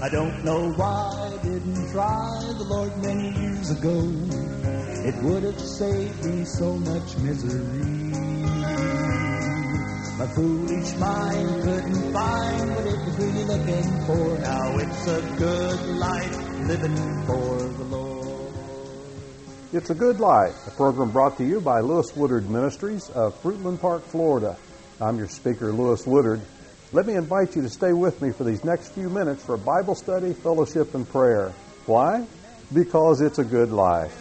I don't know why I didn't try the Lord many years ago. It would have saved me so much misery. My foolish mind couldn't find what it was really looking for. Now it's a good life living for the Lord. It's a Good Life, a program brought to you by Lewis Woodard Ministries of Fruitland Park, Florida. I'm your speaker, Lewis Woodard. Let me invite you to stay with me for these next few minutes for Bible study, fellowship, and prayer. Why? Because it's a good life.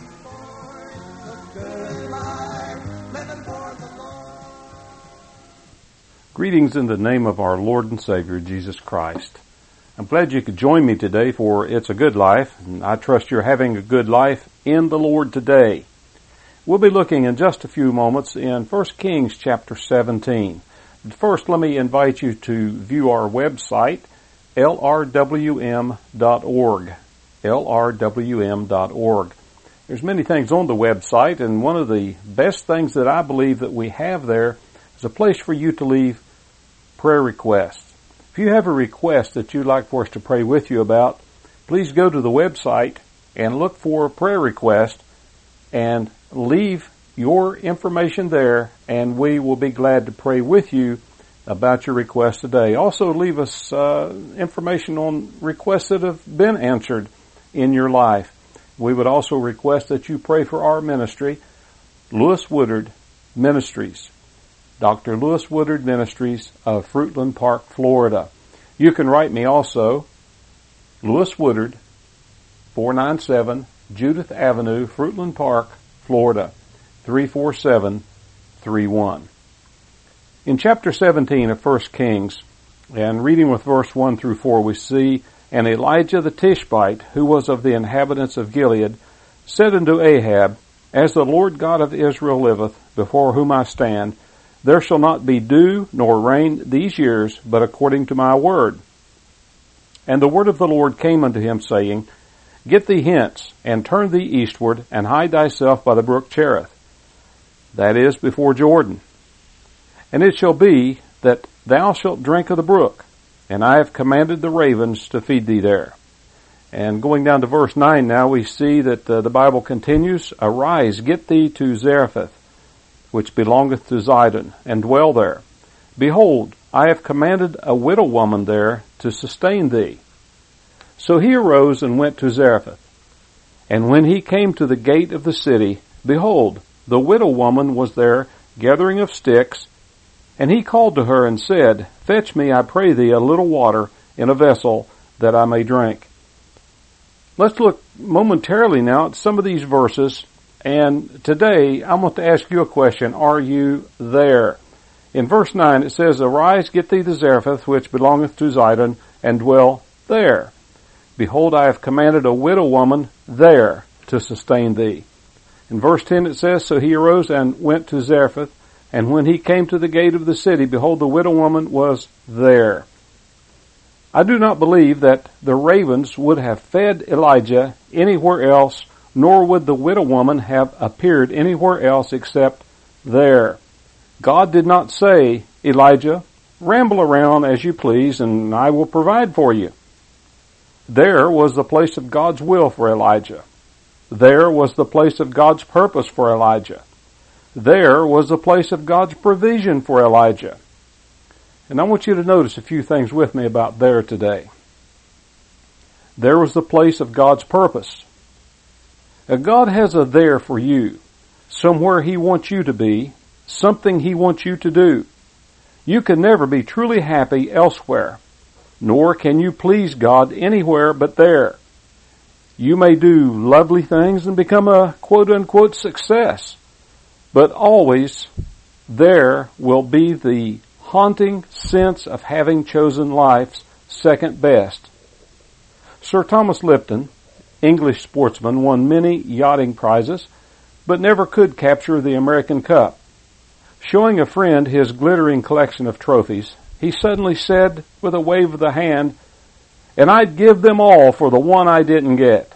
Greetings in the name of our Lord and Savior, Jesus Christ. I'm glad you could join me today for It's a Good Life, and I trust you're having a good life in the Lord today. We'll be looking in just a few moments in 1 Kings chapter 17. But first, let me invite you to view our website, lrwm.org. lrwm.org. There's many things on the website, and one of the best things that I believe that we have there is a place for you to leave prayer requests. If you have a request that you'd like for us to pray with you about, please go to the website and look for a prayer request and leave your information there, and we will be glad to pray with you about your request today. Also leave us information on requests that have been answered in your life. We would also request that you pray for our ministry, Lewis Woodard Ministries. Dr. Lewis Woodard Ministries of Fruitland Park, Florida. You can write me also, Lewis Woodard, 497 Judith Avenue, Fruitland Park, Florida, 34731. In chapter 17 of 1 Kings, and reading with verse 1 through 4, we see, And Elijah the Tishbite, who was of the inhabitants of Gilead, said unto Ahab, As the Lord God of Israel liveth, before whom I stand, there shall not be dew nor rain these years, but according to my word. And the word of the Lord came unto him, saying, Get thee hence, and turn thee eastward, and hide thyself by the brook Cherith, that is, before Jordan. And it shall be that thou shalt drink of the brook, and I have commanded the ravens to feed thee there. And going down to verse 9 now, we see that the Bible continues, Arise, get thee to Zarephath, which belongeth to Zidon, and dwell there. Behold, I have commanded a widow woman there to sustain thee. So he arose and went to Zarephath. And when he came to the gate of the city, behold, the widow woman was there gathering of sticks. And he called to her and said, Fetch me, I pray thee, a little water in a vessel, that I may drink. Let's look momentarily now at some of these verses. And today, I want to ask you a question. Are you there? In verse 9, it says, Arise, get thee to Zarephath, which belongeth to Zidon, and dwell there. Behold, I have commanded a widow woman there to sustain thee. In verse 10, it says, So he arose and went to Zarephath, and when he came to the gate of the city, behold, the widow woman was there. I do not believe that the ravens would have fed Elijah anywhere else, nor would the widow woman have appeared anywhere else except there. God did not say, Elijah, ramble around as you please and I will provide for you. There was the place of God's will for Elijah. There was the place of God's purpose for Elijah. There was the place of God's provision for Elijah. And I want you to notice a few things with me about there today. There was the place of God's purpose. God has a there for you, somewhere He wants you to be, something He wants you to do. You can never be truly happy elsewhere, nor can you please God anywhere but there. You may do lovely things and become a quote-unquote success, but always there will be the haunting sense of having chosen life's second best. Sir Thomas Lipton, English sportsman, won many yachting prizes, but never could capture the American Cup. Showing a friend his glittering collection of trophies, he suddenly said with a wave of the hand, "And I'd give them all for the one I didn't get."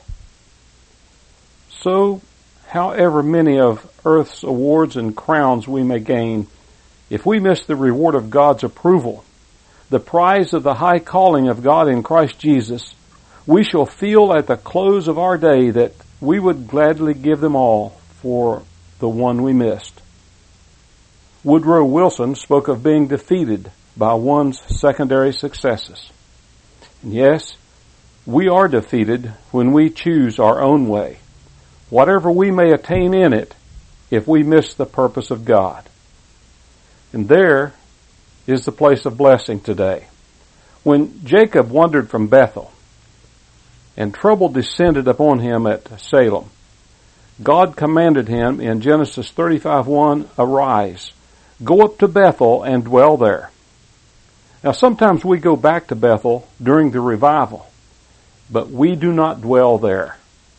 So, however many of earth's awards and crowns we may gain, if we miss the reward of God's approval, the prize of the high calling of God in Christ Jesus, we shall feel at the close of our day that we would gladly give them all for the one we missed. Woodrow Wilson spoke of being defeated by one's secondary successes. And yes, we are defeated when we choose our own way, whatever we may attain in it, if we miss the purpose of God. And there is the place of blessing today. When Jacob wandered from Bethel and trouble descended upon him at Salem, God commanded him in Genesis 35:1, "Arise, go up to Bethel and dwell there." Now sometimes we go back to Bethel during the revival, but we do not dwell there.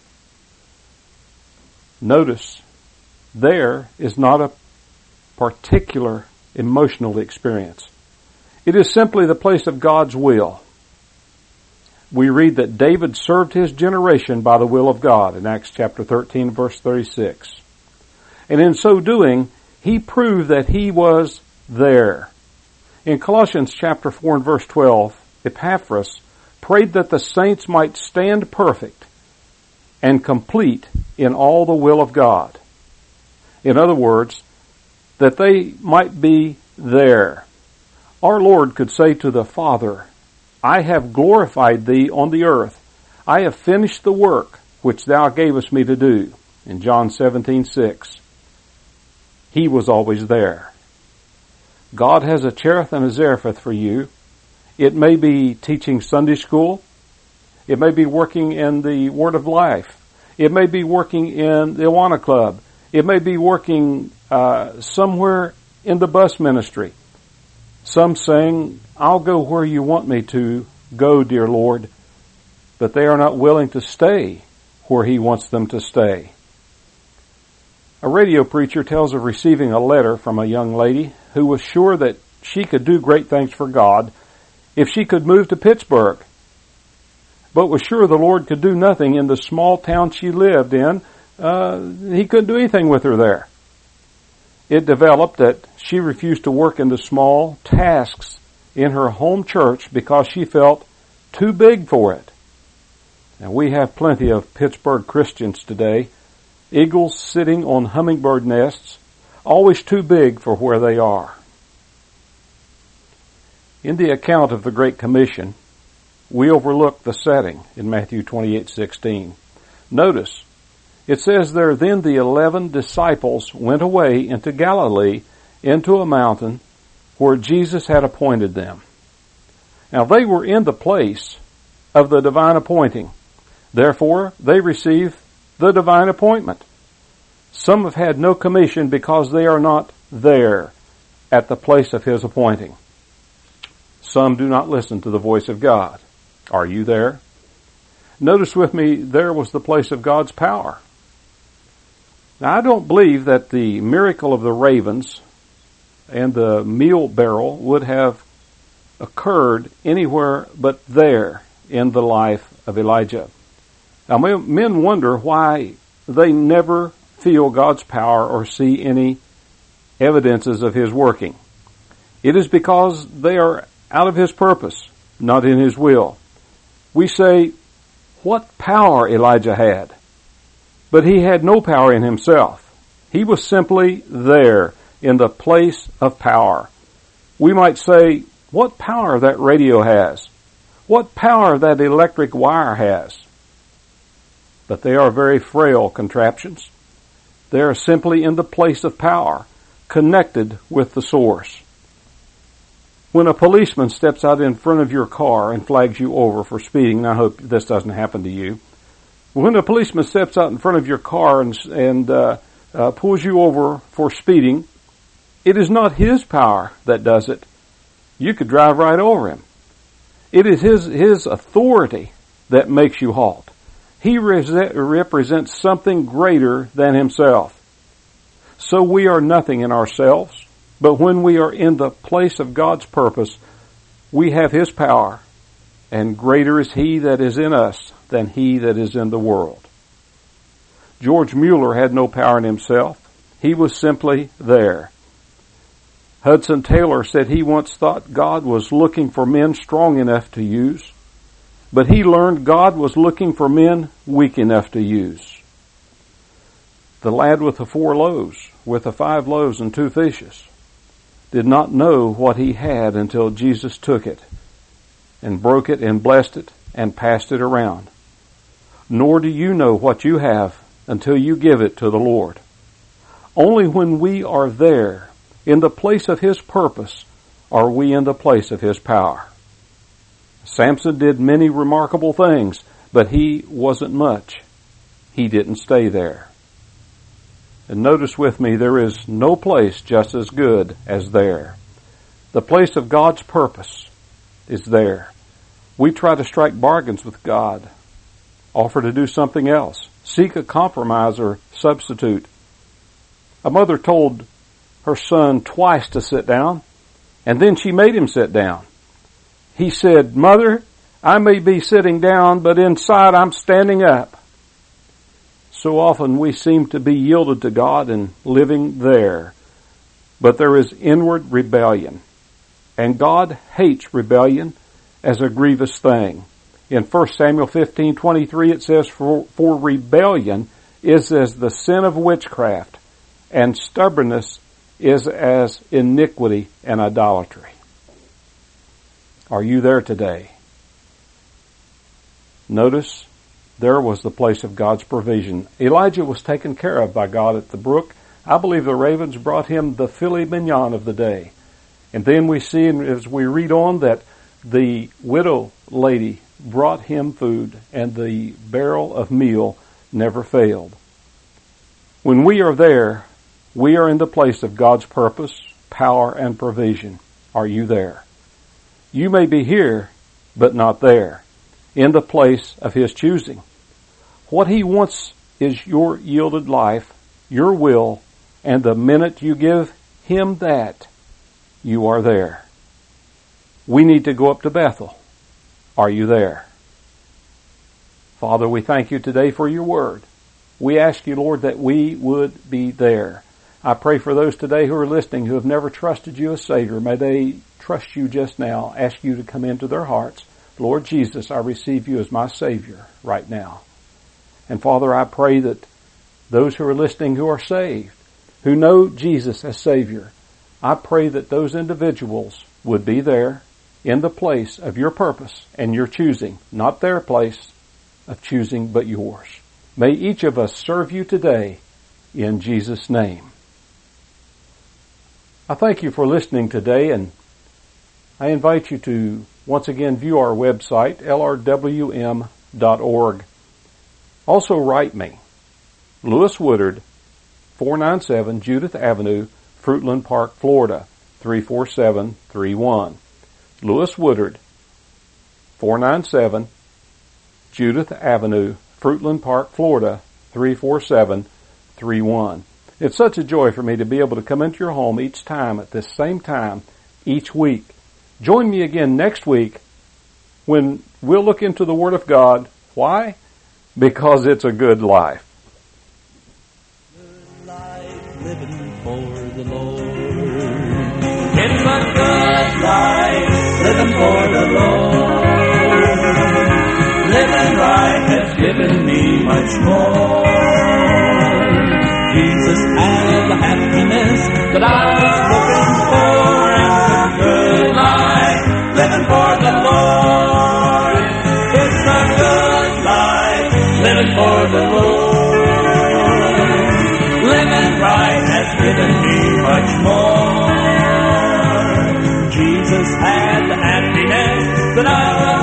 Notice, there is not a particular emotional experience. It is simply the place of God's will. We read that David served his generation by the will of God in Acts chapter 13, verse 36. And in so doing, he proved that he was there. In Colossians chapter 4 and verse 12, Epaphras prayed that the saints might stand perfect and complete in all the will of God. In other words, that they might be there. Our Lord could say to the Father, "I have glorified thee on the earth. I have finished the work which thou gavest me to do." In John 17:6. He was always there. God has a Cherith and a Zarephath for you. It may be teaching Sunday school. It may be working in the Word of Life. It may be working in the Awana Club. It may be working somewhere in the bus ministry. Some saying, "I'll go where you want me to go, dear Lord," but they are not willing to stay where He wants them to stay. A radio preacher tells of receiving a letter from a young lady who was sure that she could do great things for God if she could move to Pittsburgh, but was sure the Lord could do nothing in the small town she lived in. He couldn't do anything with her there. It developed that she refused to work in the small tasks in her home church because she felt too big for it. Now, we have plenty of Pittsburgh Christians today, eagles sitting on hummingbird nests, always too big for where they are. In the account of the Great Commission, we overlook the setting in Matthew 28:16. Notice, it says there, "Then the 11 disciples went away into Galilee, into a mountain where Jesus had appointed them." Now they were in the place of the divine appointing. Therefore, they received the divine appointment. Some have had no commission because they are not there at the place of His appointing. Some do not listen to the voice of God. Are you there? Notice with me, there was the place of God's power. Now, I don't believe that the miracle of the ravens and the meal barrel would have occurred anywhere but there in the life of Elijah. Now, men wonder why they never feel God's power or see any evidences of His working. It is because they are out of His purpose, not in His will. We say, what power Elijah had? But he had no power in himself. He was simply there in the place of power. We might say, what power that radio has? What power that electric wire has? But they are very frail contraptions. They are simply in the place of power, connected with the source. When a policeman steps out in front of your car and flags you over for speeding, and I hope this doesn't happen to you, when a policeman steps out in front of your car and pulls you over for speeding, it is not his power that does it. You could drive right over him. It is his authority that makes you halt. He represents something greater than himself. So we are nothing in ourselves, but when we are in the place of God's purpose, we have His power, and greater is He that is in us than he that is in the world. George Mueller had no power in himself. He was simply there. Hudson Taylor said he once thought God was looking for men strong enough to use, but he learned God was looking for men weak enough to use. The lad with the 4 loaves, with the 5 loaves and 2 fishes, did not know what he had until Jesus took it and broke it and blessed it and passed it around. Nor do you know what you have until you give it to the Lord. Only when we are there, in the place of His purpose, are we in the place of His power. Samson did many remarkable things, but he wasn't much. He didn't stay there. And notice with me, there is no place just as good as there. The place of God's purpose is there. We try to strike bargains with God, offer to do something else, seek a compromise or substitute. A mother told her son twice to sit down, and then she made him sit down. He said, "Mother, I may be sitting down, but inside I'm standing up." So often we seem to be yielded to God and living there, but there is inward rebellion. And God hates rebellion as a grievous thing. In 1 Samuel 15:23 it says, For rebellion is as the sin of witchcraft, and stubbornness is as iniquity and idolatry. Are you there today? Notice, there was the place of God's provision. Elijah was taken care of by God at the brook. I believe the ravens brought him the filet mignon of the day. And then we see, as we read on, that the widow lady brought him food, and the barrel of meal never failed. When we are there, we are in the place of God's purpose, power, and provision. Are you there? You may be here, but not there, in the place of His choosing. What He wants is your yielded life, your will, and the minute you give Him that, you are there. We need to go up to Bethel. Are you there? Father, we thank You today for Your word. We ask You, Lord, that we would be there. I pray for those today who are listening who have never trusted You as Savior. May they trust You just now, ask You to come into their hearts. Lord Jesus, I receive You as my Savior right now. And Father, I pray that those who are listening who are saved, who know Jesus as Savior, I pray that those individuals would be there in the place of Your purpose and Your choosing, not their place of choosing, but Yours. May each of us serve You today in Jesus' name. I thank you for listening today, and I invite you to once again view our website, lrwm.org. Also write me, Lewis Woodard, 497 Judith Avenue, Fruitland Park, Florida, 34731. Lewis Woodard, 497 Judith Avenue, Fruitland Park, Florida, 34731. It's such a joy for me to be able to come into your home each time at this same time each week. Join me again next week when we'll look into the Word of God. Why? Because it's a good life. Good life living for the Lord. It's a good life living for the Lord. Living right has given me much more. Jesus had the happiness that I was looking for, and a good life living for the Lord. It's a good life living for the Lord. Living right has given me much more. Jesus had the happiness that I was